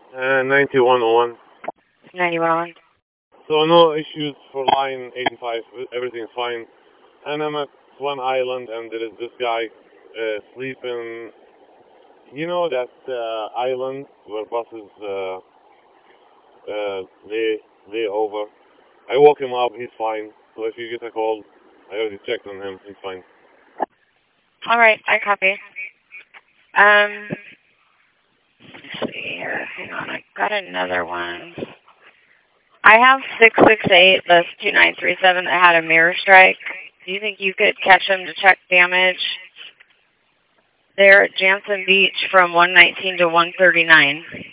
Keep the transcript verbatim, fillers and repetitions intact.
Uh, ninety-one oh one. ninety-one. So no issues for line eighty-five. Everything's fine. And I'm at one island, and there is this guy uh, sleeping. You know that uh, island where buses uh, uh, lay lay over. I woke him up. He's fine. So if you get a call, I already checked on him. He's fine. All right, I copy. Um, let's see here. Hang on, I got another one. I have six six eight, that's two nine three seven, that had a mirror strike. Do you think you could catch him to check damage? They're at Jansen Beach from one nineteen to one thirty-nine.